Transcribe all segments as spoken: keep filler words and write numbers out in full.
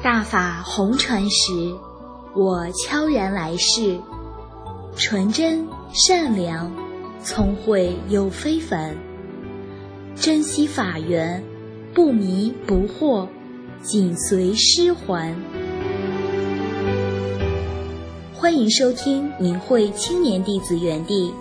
大法红传时，我悄然来世，纯真善良，聪慧又非凡，珍惜法缘，不迷不惑，紧随师还。欢迎收听明慧青年弟子园地。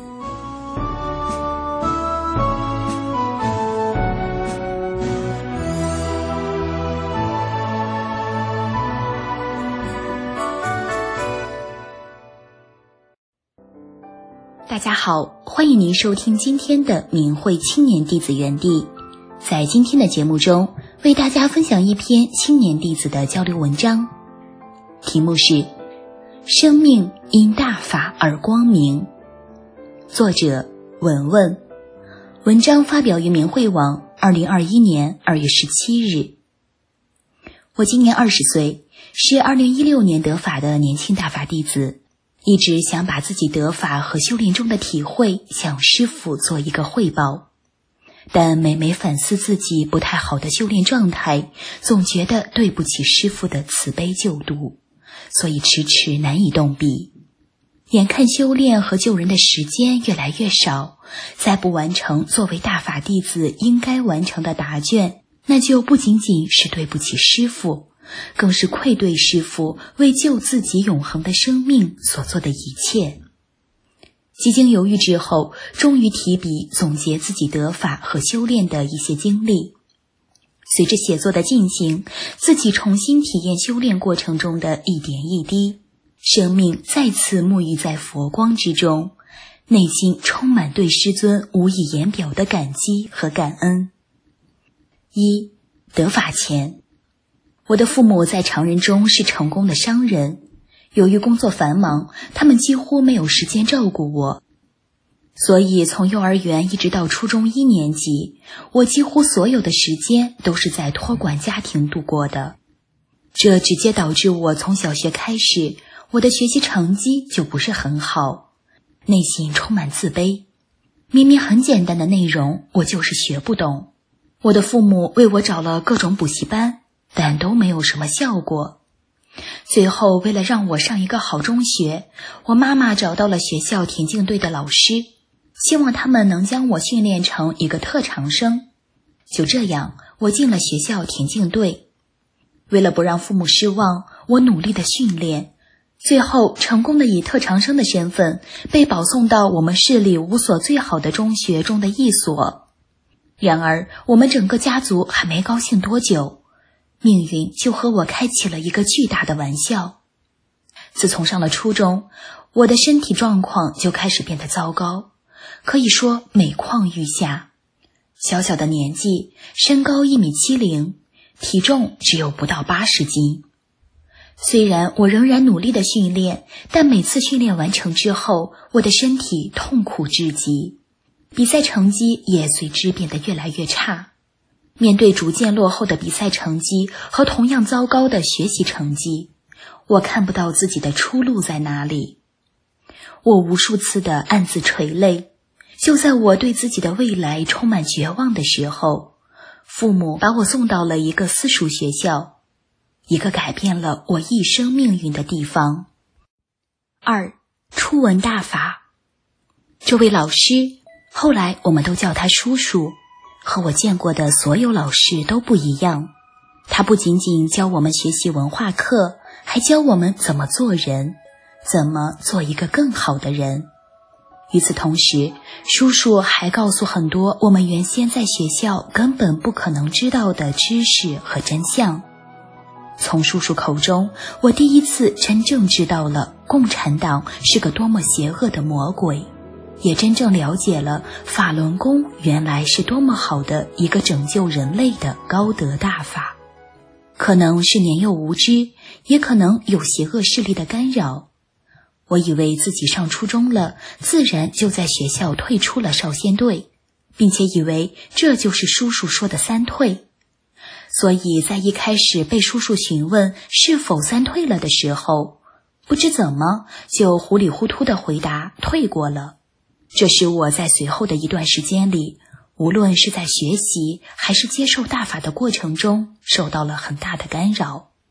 大家好，欢迎您收听今天的明慧青年弟子园地。在今天的节目中，为大家分享一篇青年弟子的交流文章，题目是生命因大法而光明，作者文文。文章发表于明慧网二零二一年二月十七日。我今年二十岁，是二零一六年得法的年轻大法弟子，一直想把自己得法和修炼中的体会向师父做一个汇报，但每每反思自己不太好的修炼状态，总觉得对不起师父的慈悲救度，所以迟迟难以动笔。眼看修炼和救人的时间越来越少，再不完成作为大法弟子应该完成的答卷，那就不仅仅是对不起师父，更是愧对师父为救自己永恒的生命所做的一切。几经犹豫之后，终于提笔总结自己得法和修炼的一些经历。随着写作的进行，自己重新体验修炼过程中的一点一滴，生命再次沐浴在佛光之中，内心充满对师尊无以言表的感激和感恩。一、得法前，我的父母在常人中是成功的商人，由于工作繁忙，他们几乎没有时间照顾我，所以从幼儿园一直到初中一年级，我几乎所有的时间都是在托管家庭度过的。这直接导致我从小学开始，我的学习成绩就不是很好，内心充满自卑。明明很简单的内容，我就是学不懂。我的父母为我找了各种补习班，但都没有什么效果。最后为了让我上一个好中学，我妈妈找到了学校田径队的老师，希望他们能将我训练成一个特长生。就这样，我进了学校田径队。为了不让父母失望，我努力的训练，最后成功的以特长生的身份被保送到我们市里五所最好的中学中的一所。然而我们整个家族还没高兴多久，命运就和我开启了一个巨大的玩笑。自从上了初中，我的身体状况就开始变得糟糕，可以说每况愈下。小小的年纪，身高一米七零，体重只有不到八十斤。虽然我仍然努力的训练，但每次训练完成之后，我的身体痛苦至极，比赛成绩也随之变得越来越差。面对逐渐落后的比赛成绩和同样糟糕的学习成绩，我看不到自己的出路在哪里。我无数次的暗自垂泪。就在我对自己的未来充满绝望的时候，父母把我送到了一个私塾学校，一个改变了我一生命运的地方。二、初闻大法。这位老师，后来我们都叫他叔叔，和我见过的所有老师都不一样。他不仅仅教我们学习文化课，还教我们怎么做人，怎么做一个更好的人。与此同时，叔叔还告诉很多我们原先在学校根本不可能知道的知识和真相。从叔叔口中，我第一次真正知道了共产党是个多么邪恶的魔鬼，也真正了解了法轮功原来是多么好的一个拯救人类的高德大法。可能是年幼无知，也可能有邪恶势力的干扰，我以为自己上初中了，自然就在学校退出了少先队，并且以为这就是叔叔说的三退。所以在一开始被叔叔询问是否三退了的时候，不知怎么就糊里糊涂地回答退过了。这使我在随后的一段时间里，无论是在学习还是接受大法的过程中，受到了很大的干扰。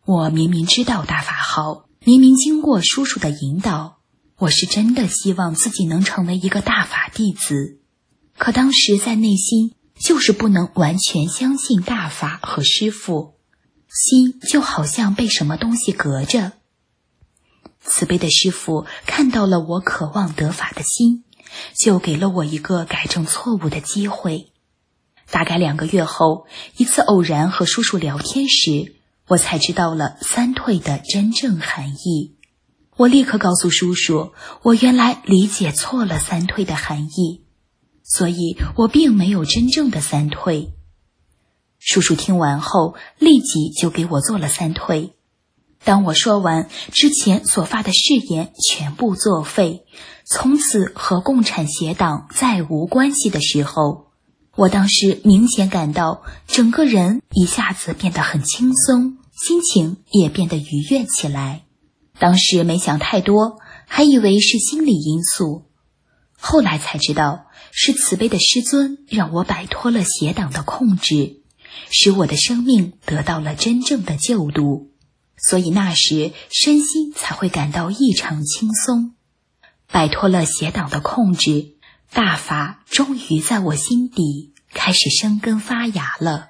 我明明知道大法好，明明经过叔叔的引导，我是真的希望自己能成为一个大法弟子，可当时在内心就是不能完全相信大法和师父，心就好像被什么东西隔着。慈悲的师父看到了我渴望得法的心，就给了我一个改正错误的机会。大概两个月后，一次偶然和叔叔聊天时，我才知道了三退的真正含义。我立刻告诉叔叔，我原来理解错了三退的含义，所以我并没有真正的三退。叔叔听完后，立即就给我做了三退。当我说完之前所发的誓言全部作废，从此和共产协党再无关系的时候，我当时明显感到整个人一下子变得很轻松，心情也变得愉悦起来。当时没想太多，还以为是心理因素，后来才知道是慈悲的师尊让我摆脱了邪党的控制，使我的生命得到了真正的救度，所以那时身心才会感到异常轻松。摆脱了邪党的控制，大法终于在我心底开始生根发芽了。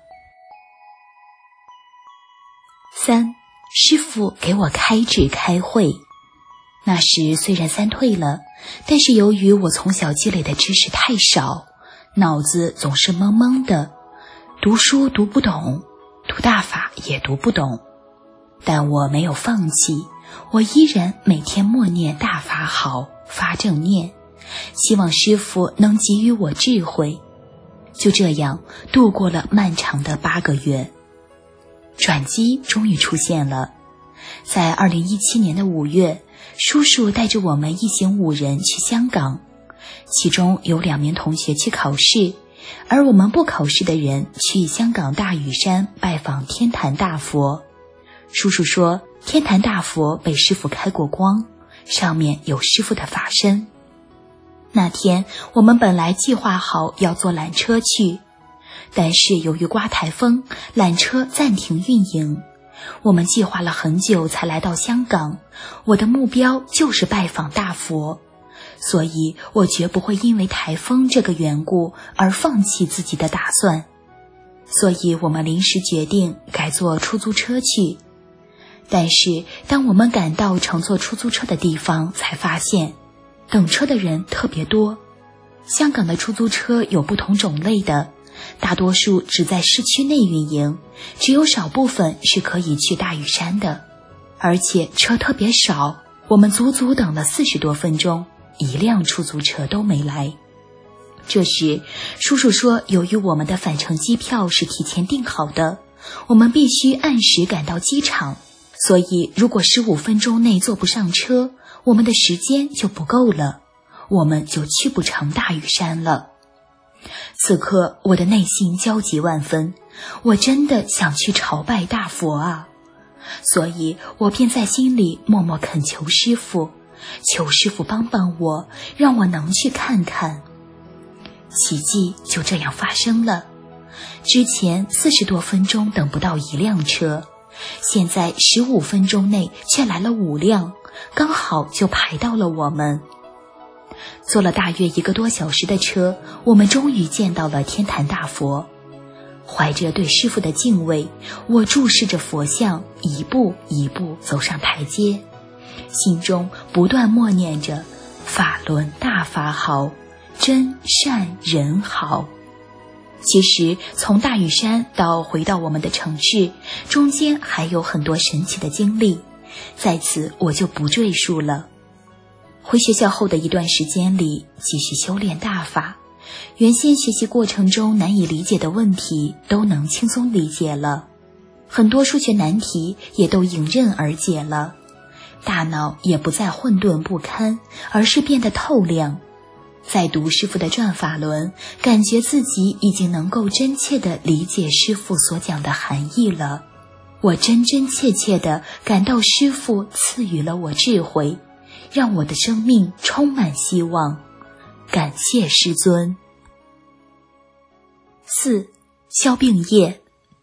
三，师父给我开智开慧。那时虽然三退了，但是由于我从小积累的知识太少，脑子总是懵懵的，读书读不懂，读大法也读不懂。但我没有放弃，我依然每天默念大法好，发正念，希望师父能给予我智慧。就这样度过了漫长的八个月。转机终于出现了。在二零一七年的五月，叔叔带着我们一行五人去香港，其中有两名同学去考试，而我们不考试的人去香港大屿山拜访天坛大佛。叔叔说，天坛大佛被师父开过光，上面有师父的法身。那天我们本来计划好要坐缆车去，但是由于刮台风，缆车暂停运营。我们计划了很久才来到香港，我的目标就是拜访大佛，所以我绝不会因为台风这个缘故而放弃自己的打算。所以我们临时决定改坐出租车去。但是当我们赶到乘坐出租车的地方，才发现等车的人特别多。香港的出租车有不同种类的，大多数只在市区内运营，只有少部分是可以去大屿山的，而且车特别少，我们足足等了四十多分钟，一辆出租车都没来。这时叔叔说，由于我们的返程机票是提前订好的，我们必须按时赶到机场，所以如果十五分钟内坐不上车，我们的时间就不够了，我们就去不成大屿山了。此刻我的内心焦急万分，我真的想去朝拜大佛啊！所以我便在心里默默恳求师父，求师父帮帮我，让我能去看看。奇迹就这样发生了。之前四十多分钟等不到一辆车，现在十五分钟内却来了五辆，刚好就排到了我们。坐了大约一个多小时的车，我们终于见到了天坛大佛。怀着对师父的敬畏，我注视着佛像，一步一步走上台阶，心中不断默念着法轮大法好，真善人好。其实从大屿山到回到我们的城市，中间还有很多神奇的经历，在此我就不赘述了。回学校后的一段时间里，继续修炼大法，原先学习过程中难以理解的问题都能轻松理解了，很多数学难题也都迎刃而解了，大脑也不再混沌不堪，而是变得透亮。在读师父的转法轮，感觉自己已经能够真切地理解师父所讲的含义了。我真真切切地感到师父赐予了我智慧，让我的生命充满希望，感谢师尊。四、消病业。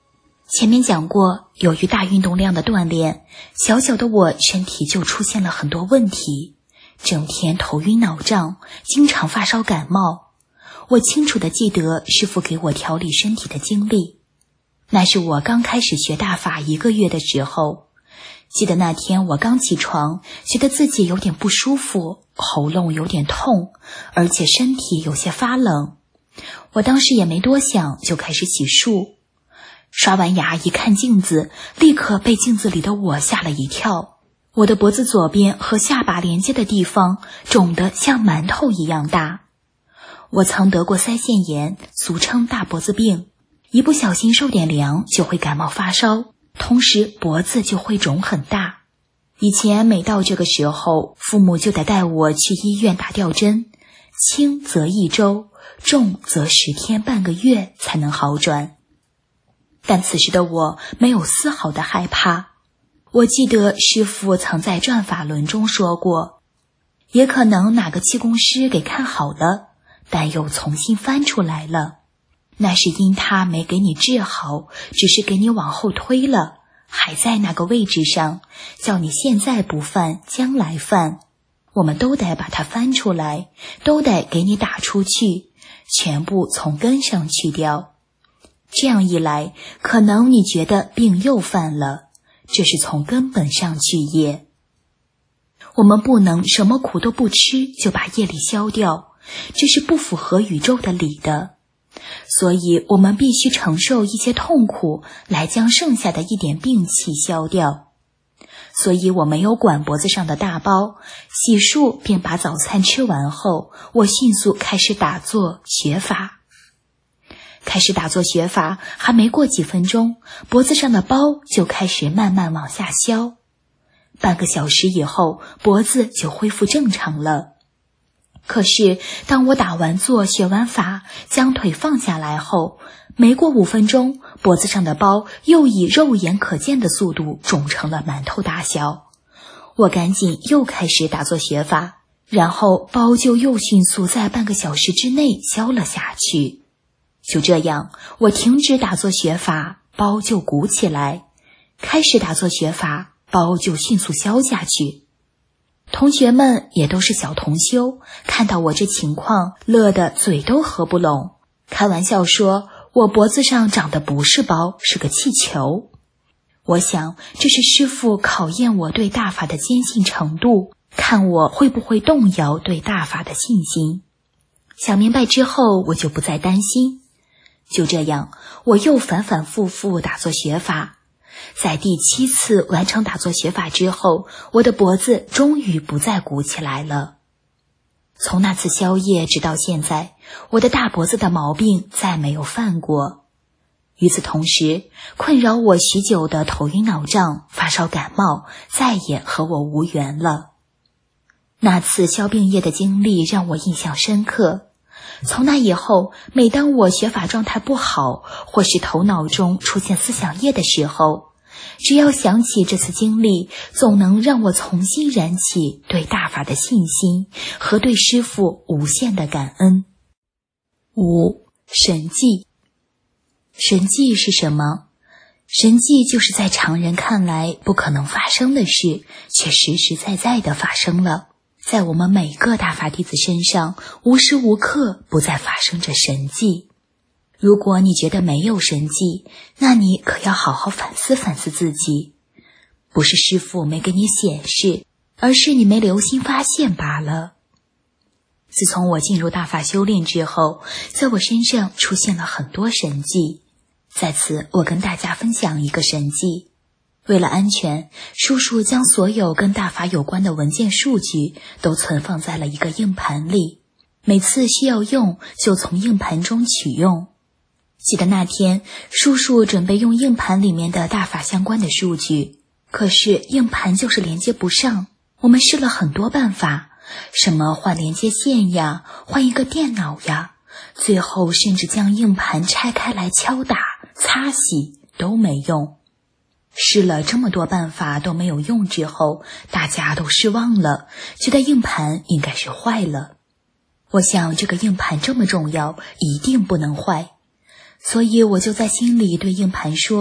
前面讲过，由于大运动量的锻炼，小小的我身体就出现了很多问题，整天头晕脑胀，经常发烧感冒。我清楚地记得师父给我调理身体的经历，那是我刚开始学大法一个月的时候。记得那天我刚起床，觉得自己有点不舒服，喉咙有点痛，而且身体有些发冷。我当时也没多想，就开始洗漱。刷完牙一看镜子，立刻被镜子里的我吓了一跳。我的脖子左边和下巴连接的地方肿得像馒头一样大。我曾得过腮腺炎，俗称大脖子病，一不小心受点凉就会感冒发烧，同时脖子就会肿很大。以前每到这个时候，父母就得带我去医院打吊针，轻则一周，重则十天半个月才能好转。但此时的我没有丝毫的害怕。我记得师父曾在转法轮中说过，也可能哪个气功师给看好了，但又重新翻出来了，那是因他没给你治好，只是给你往后推了，还在那个位置上，叫你现在不犯，将来犯。我们都得把它翻出来，都得给你打出去，全部从根上去掉。这样一来，可能你觉得病又犯了，这是从根本上去业。我们不能什么苦都不吃就把业力消掉，这是不符合宇宙的理的。所以我们必须承受一些痛苦，来将剩下的一点病气消掉。所以我没有管脖子上的大包，洗漱便把早餐吃完后，我迅速开始打坐学法。开始打坐学法，还没过几分钟，脖子上的包就开始慢慢往下消。半个小时以后，脖子就恢复正常了。可是当我打完坐学完法，将腿放下来后，没过五分钟，脖子上的包又以肉眼可见的速度肿成了馒头大小。我赶紧又开始打坐学法，然后包就又迅速在半个小时之内消了下去。就这样，我停止打坐学法，包就鼓起来；开始打坐学法，包就迅速消下去。同学们也都是小同修，看到我这情况，乐得嘴都合不拢，开玩笑说我脖子上长的不是包，是个气球。我想这是师父考验我对大法的坚信程度，看我会不会动摇对大法的信心。想明白之后，我就不再担心。就这样，我又反反复复打坐学法。在第七次完成打坐学法之后，我的脖子终于不再鼓起来了。从那次宵夜直到现在，我的大脖子的毛病再没有犯过。与此同时，困扰我许久的头晕脑胀、发烧感冒再也和我无缘了。那次消病业的经历让我印象深刻。从那以后，每当我学法状态不好，或是头脑中出现思想业的时候，只要想起这次经历，总能让我重新燃起对大法的信心和对师父无限的感恩。五、神迹。神迹是什么？神迹就是在常人看来不可能发生的事，却实实在在地发生了。在我们每个大法弟子身上，无时无刻不在发生着神迹。如果你觉得没有神迹，那你可要好好反思反思自己。不是师父没给你显示，而是你没留心发现罢了。自从我进入大法修炼之后，在我身上出现了很多神迹。在此，我跟大家分享一个神迹。为了安全，叔叔将所有跟大法有关的文件数据都存放在了一个硬盘里，每次需要用就从硬盘中取用。记得那天，叔叔准备用硬盘里面的大法相关的数据，可是硬盘就是连接不上。我们试了很多办法，什么换连接线呀，换一个电脑呀，最后甚至将硬盘拆开来敲打、擦洗都没用。试了这么多办法都没有用之后，大家都失望了，觉得硬盘应该是坏了。我想这个硬盘这么重要，一定不能坏。所以我就在心里对硬盘说，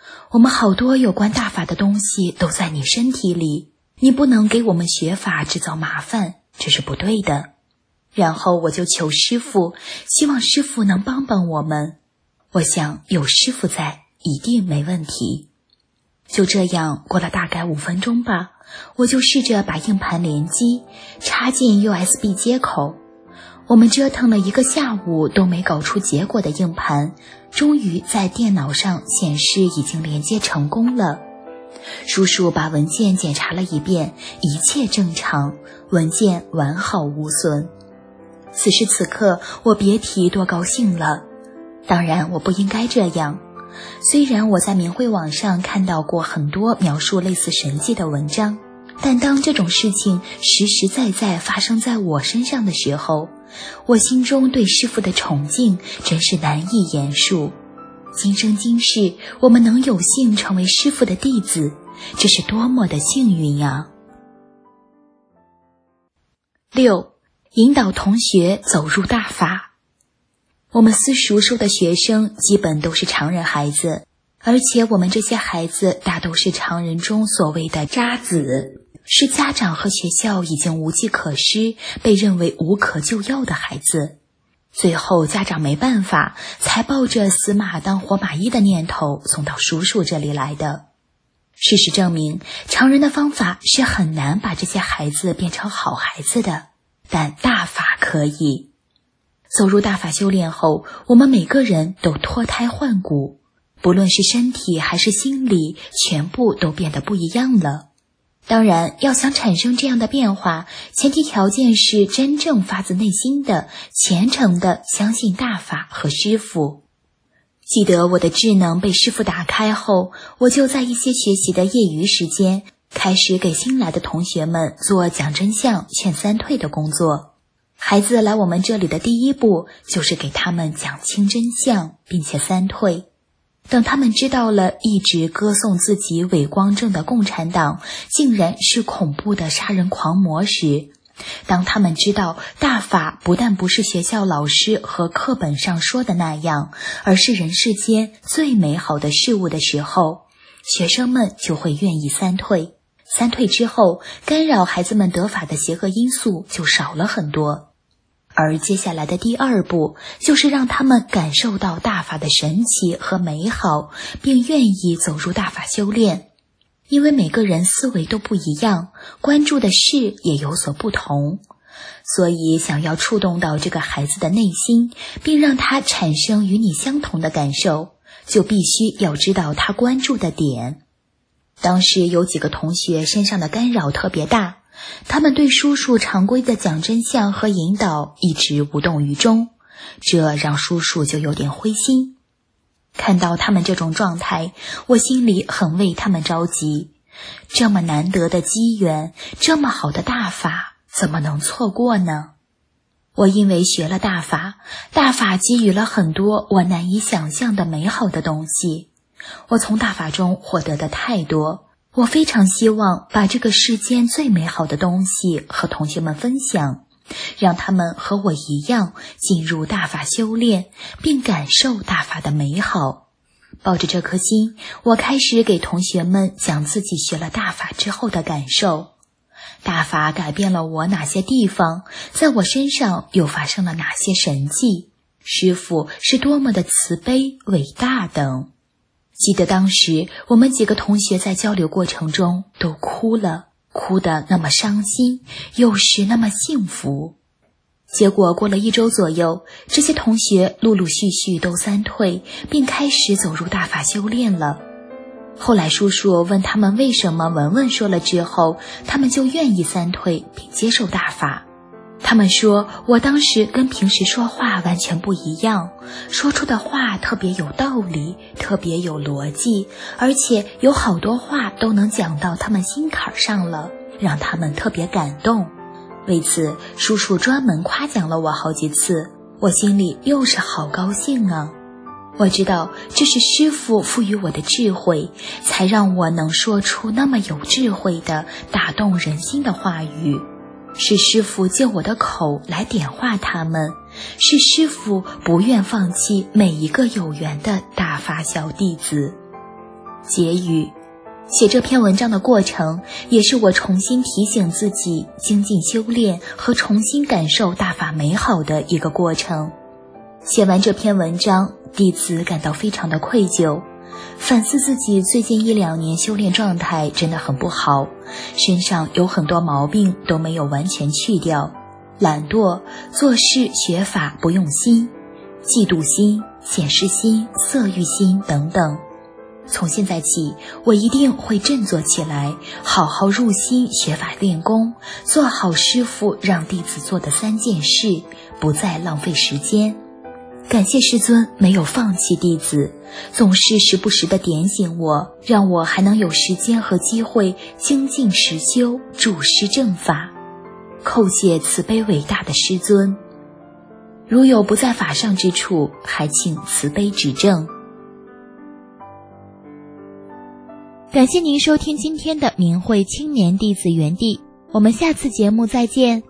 我们好多有关大法的东西都在你身体里，你不能给我们学法制造麻烦，这是不对的。然后我就求师父，希望师父能帮帮我们。我想有师父在，一定没问题。就这样过了大概五分钟吧，我就试着把硬盘连机，插进 U S B 接口。我们折腾了一个下午都没搞出结果的硬盘，终于在电脑上显示已经连接成功了。叔叔把文件检查了一遍，一切正常，文件完好无损。此时此刻，我别提多高兴了。当然，我不应该这样。虽然我在明慧网上看到过很多描述类似神迹的文章，但当这种事情实实在在发生在我身上的时候，我心中对师父的崇敬真是难以言述。今生今世，我们能有幸成为师父的弟子，这是多么的幸运呀！六，引导同学走入大法。我们私塾收的学生基本都是常人孩子，而且我们这些孩子大都是常人中所谓的渣子，是家长和学校已经无计可施，被认为无可救药的孩子。最后家长没办法，才抱着死马当活马医的念头送到叔叔这里来的。事实证明，常人的方法是很难把这些孩子变成好孩子的，但大法可以。走入大法修炼后，我们每个人都脱胎换骨，不论是身体还是心理，全部都变得不一样了。当然，要想产生这样的变化，前提条件是真正发自内心的、虔诚的相信大法和师父。记得我的智能被师父打开后，我就在一些学习的业余时间，开始给新来的同学们做讲真相、劝三退的工作。孩子来我们这里的第一步，就是给他们讲清真相，并且三退。等他们知道了一直歌颂自己伪光正的共产党竟然是恐怖的杀人狂魔时，当他们知道大法不但不是学校老师和课本上说的那样，而是人世间最美好的事物的时候，学生们就会愿意三退。三退之后，干扰孩子们得法的邪恶因素就少了很多。而接下来的第二步，就是让他们感受到大法的神奇和美好，并愿意走入大法修炼。因为每个人思维都不一样，关注的事也有所不同，所以想要触动到这个孩子的内心，并让他产生与你相同的感受，就必须要知道他关注的点。当时有几个同学身上的干扰特别大，他们对叔叔常规的讲真相和引导一直无动于衷，这让叔叔就有点灰心。看到他们这种状态，我心里很为他们着急。这么难得的机缘，这么好的大法，怎么能错过呢？我因为学了大法，大法给予了很多我难以想象的美好的东西。我从大法中获得的太多，我非常希望把这个世间最美好的东西和同学们分享，让他们和我一样进入大法修炼，并感受大法的美好。抱着这颗心，我开始给同学们讲自己学了大法之后的感受。大法改变了我哪些地方，在我身上又发生了哪些神迹，师父是多么的慈悲伟大等。记得当时我们几个同学在交流过程中都哭了，哭得那么伤心，又是那么幸福。结果过了一周左右，这些同学陆陆续续都三退，并开始走入大法修炼了。后来叔叔问他们为什么文文说了之后，他们就愿意三退并接受大法。他们说，我当时跟平时说话完全不一样，说出的话特别有道理，特别有逻辑，而且有好多话都能讲到他们心坎上了，让他们特别感动。为此，叔叔专门夸奖了我好几次，我心里又是好高兴啊。我知道这是师父赋予我的智慧，才让我能说出那么有智慧的打动人心的话语。是师父借我的口来点化他们，是师父不愿放弃每一个有缘的大法小弟子。 结语。写这篇文章的过程，也是我重新提醒自己精进修炼和重新感受大法美好的一个过程。写完这篇文章，弟子感到非常的愧疚，反思自己最近一两年修炼状态真的很不好，身上有很多毛病都没有完全去掉，懒惰、做事学法不用心、嫉妒心、显示心、色欲心等等。从现在起，我一定会振作起来，好好入心学法练功，做好师父让弟子做的三件事，不再浪费时间。感谢师尊没有放弃弟子，总是时不时地点醒我，让我还能有时间和机会精进实修，助师正法。叩谢慈悲伟大的师尊，如有不在法上之处，还请慈悲指正。感谢您收听今天的明慧青年弟子园地，我们下次节目再见。